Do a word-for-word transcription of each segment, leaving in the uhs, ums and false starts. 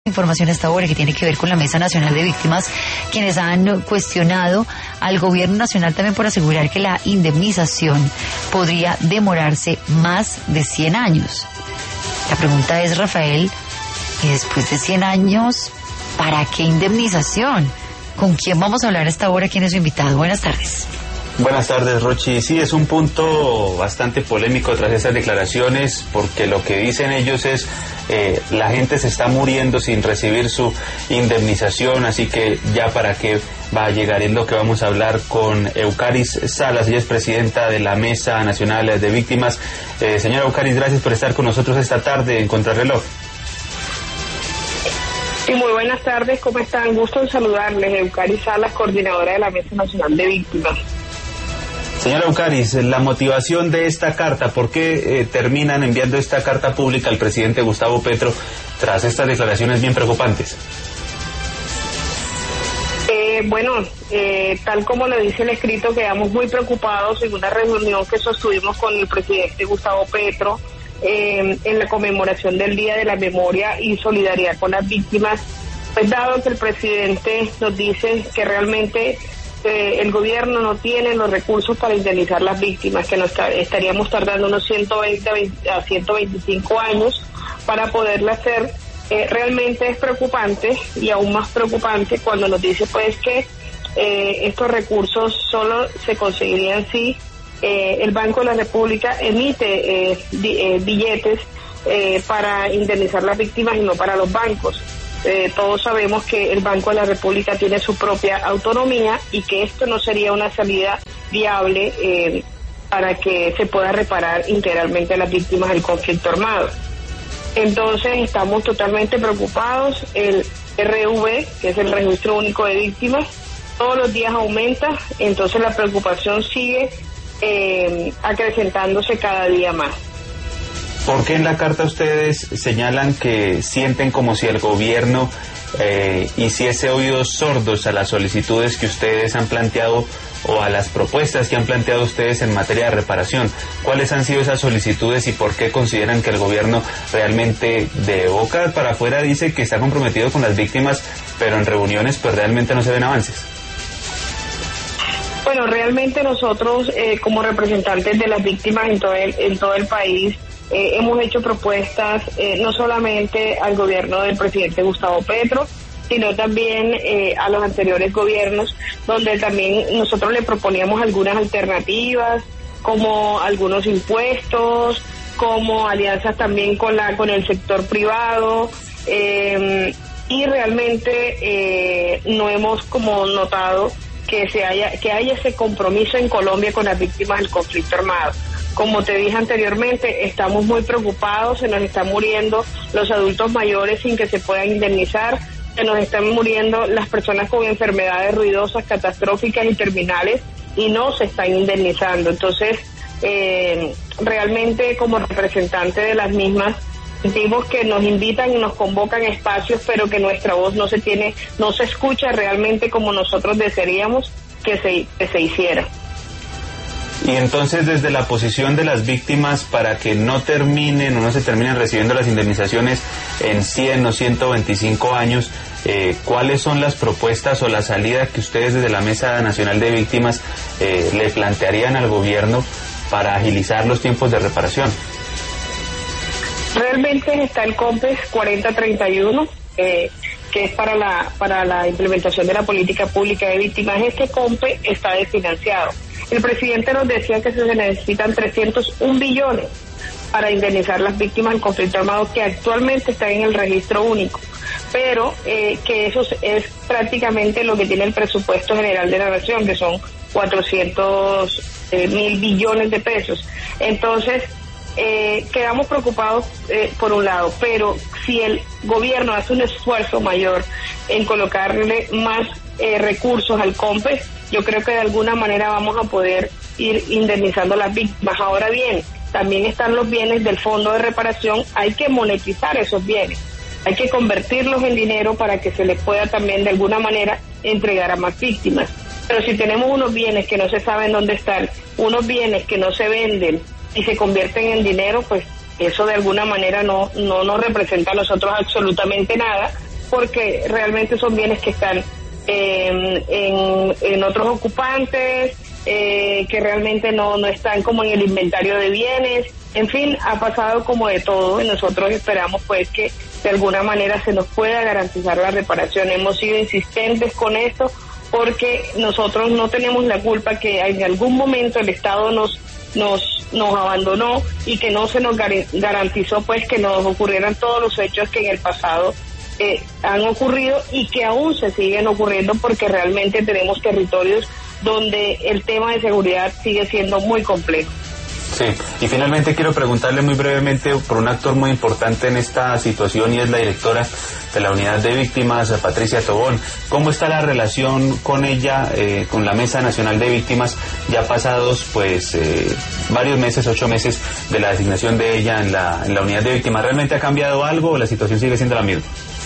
Información hasta ahora que tiene que ver con la Mesa Nacional de Víctimas, quienes han cuestionado al gobierno nacional también por asegurar que la indemnización podría demorarse más de cien años. La pregunta es, Rafael, ¿y después de cien años, para qué indemnización? ¿Con quién vamos a hablar a esta hora? ¿Quién es su invitado? Buenas tardes. Buenas tardes, Rochi. Sí, es un punto bastante polémico tras esas declaraciones, porque lo que dicen ellos es eh, la gente se está muriendo sin recibir su indemnización, así que ya para qué va a llegar. Es lo que vamos a hablar con Eucaris Salas, ella es presidenta de la Mesa Nacional de Víctimas. Eh, señora Eucaris, gracias por estar con nosotros esta tarde en Contrarreloj. Sí, muy buenas tardes, ¿cómo están? Gusto en saludarles, Eucaris Salas, coordinadora de la Mesa Nacional de Víctimas. Señora Eucaris, la motivación de esta carta, ¿por qué eh, terminan enviando esta carta pública al presidente Gustavo Petro tras estas declaraciones bien preocupantes? Eh, bueno, eh, tal como lo dice el escrito, quedamos muy preocupados en una reunión que sostuvimos con el presidente Gustavo Petro eh, en la conmemoración del Día de la Memoria y Solidaridad con las Víctimas, pues dado que el presidente nos dice que realmente Eh, el gobierno no tiene los recursos para indemnizar las víctimas, que nos estaríamos tardando unos ciento veinte a ciento veinticinco años para poderla hacer. Eh, realmente es preocupante, y aún más preocupante cuando nos dice pues que eh, estos recursos solo se conseguirían si eh, el Banco de la República emite eh, di, eh, billetes eh, para indemnizar las víctimas y no para los bancos. Eh, todos sabemos que el Banco de la República tiene su propia autonomía y que esto no sería una salida viable eh, para que se pueda reparar integralmente a las víctimas del conflicto armado. Entonces estamos totalmente preocupados. El R V, que es el Registro Único de Víctimas, todos los días aumenta, entonces la preocupación sigue eh, acrecentándose cada día más. ¿Por qué en la carta ustedes señalan que sienten como si el gobierno eh, hiciese oídos sordos a las solicitudes que ustedes han planteado o a las propuestas que han planteado ustedes en materia de reparación? ¿Cuáles han sido esas solicitudes y por qué consideran que el gobierno realmente de boca para afuera dice que está comprometido con las víctimas, pero en reuniones pues realmente no se ven avances? Bueno, realmente nosotros eh, como representantes de las víctimas en todo el, en todo el país, Eh, hemos hecho propuestas eh, no solamente al gobierno del presidente Gustavo Petro, sino también eh, a los anteriores gobiernos, donde también nosotros le proponíamos algunas alternativas, como algunos impuestos, como alianzas también con la con el sector privado, eh, y realmente eh, no hemos como notado que se haya que haya ese compromiso en Colombia con las víctimas del conflicto armado. Como te dije anteriormente, estamos muy preocupados, se nos están muriendo los adultos mayores sin que se puedan indemnizar, se nos están muriendo las personas con enfermedades ruidosas, catastróficas y terminales, y no se están indemnizando. Entonces, eh, realmente como representante de las mismas, sentimos que nos invitan y nos convocan a espacios, pero que nuestra voz no se tiene, no se escucha realmente como nosotros desearíamos que se, que se hiciera. Y entonces, desde la posición de las víctimas, para que no terminen o no se terminen recibiendo las indemnizaciones en cien o ciento veinticinco años, eh, ¿cuáles son las propuestas o la salida que ustedes desde la Mesa Nacional de Víctimas eh, le plantearían al gobierno para agilizar los tiempos de reparación? Realmente está el COMPES cuarenta treinta y uno, eh, que es para la, para la implementación de la política pública de víctimas. Este COMPE está desfinanciado. El presidente nos decía que se necesitan trescientos un billones para indemnizar las víctimas del conflicto armado que actualmente están en el registro único, pero eh, que eso es prácticamente lo que tiene el presupuesto general de la nación, que son cuatrocientos mil billones de pesos. Entonces, eh, quedamos preocupados eh, por un lado, pero si el gobierno hace un esfuerzo mayor en colocarle más eh, recursos al COMPES, yo creo que de alguna manera vamos a poder ir indemnizando a las víctimas. Ahora bien, también están los bienes del Fondo de Reparación, hay que monetizar esos bienes, hay que convertirlos en dinero para que se les pueda también de alguna manera entregar a más víctimas. Pero si tenemos unos bienes que no se saben dónde están, unos bienes que no se venden y se convierten en dinero, pues eso de alguna manera no, no nos representa a nosotros absolutamente nada, porque realmente son bienes que están eh, en, en otros ocupantes, eh, que realmente no, no están como en el inventario de bienes. En fin, ha pasado como de todo y nosotros esperamos pues que de alguna manera se nos pueda garantizar la reparación. Hemos sido insistentes con esto porque nosotros no tenemos la culpa que en algún momento el Estado nos nos nos abandonó y que no se nos garantizó pues que nos ocurrieran todos los hechos que en el pasado eh, han ocurrido y que aún se siguen ocurriendo, porque realmente tenemos territorios donde el tema de seguridad sigue siendo muy complejo. Sí, y finalmente quiero preguntarle muy brevemente por un actor muy importante en esta situación, y es la directora de la Unidad de Víctimas, Patricia Tobón. ¿Cómo está la relación con ella, eh, con la Mesa Nacional de Víctimas, ya pasados pues eh, varios meses, ocho meses de la designación de ella en la, en la Unidad de Víctimas? ¿Realmente ha cambiado algo o la situación sigue siendo la misma?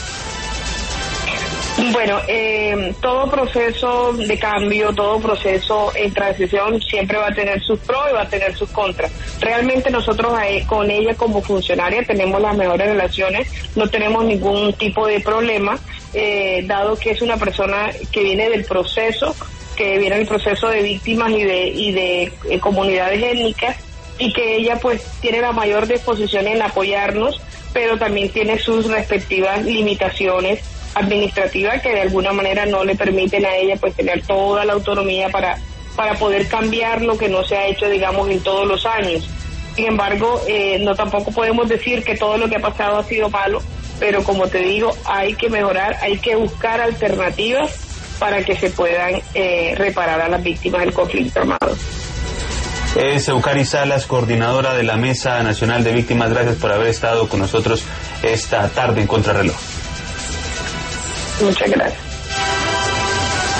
Bueno, eh, todo proceso de cambio, todo proceso en transición siempre va a tener sus pros y va a tener sus contras. Realmente nosotros con ella como funcionaria tenemos las mejores relaciones, no tenemos ningún tipo de problema, eh, dado que es una persona que viene del proceso, que viene del proceso de víctimas y de, y de eh, comunidades étnicas, y que ella pues tiene la mayor disposición en apoyarnos, pero también tiene sus respectivas limitaciones administrativa que de alguna manera no le permiten a ella pues tener toda la autonomía para para poder cambiar lo que no se ha hecho, digamos, en todos los años. Sin embargo, eh, no tampoco podemos decir que todo lo que ha pasado ha sido malo, pero como te digo, hay que mejorar, hay que buscar alternativas para que se puedan eh, reparar a las víctimas del conflicto armado. Es Eucari Salas, coordinadora de la Mesa Nacional de Víctimas. Gracias por haber estado con nosotros esta tarde en Contrarreloj. Muchas gracias.